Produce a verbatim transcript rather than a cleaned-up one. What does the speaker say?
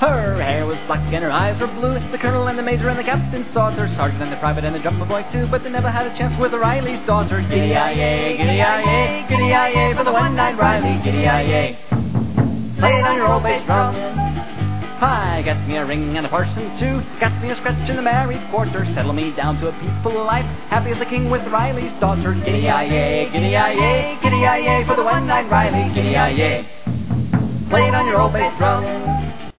Her hair was black and her eyes were blue. The colonel and the major and the captain saw her, sergeant and the private and the drummer boy too, but they never had a chance with the Riley's daughter. Giddy-yi-yay, giddy-yi-yay, giddy-yi-yay for the one-eyed Riley. Giddy-yi-yay, play it on your old bass drum. Hi, got me a ring and a parson too, got me a scratch in the married quarter, settle me down to a peaceful life, happy as a king with Riley's daughter. Giddy-yi-yay, giddy-yi-yay, giddy-yi-yay for the one-eyed Riley. Giddy-yi-yay, play it on your old bass drum.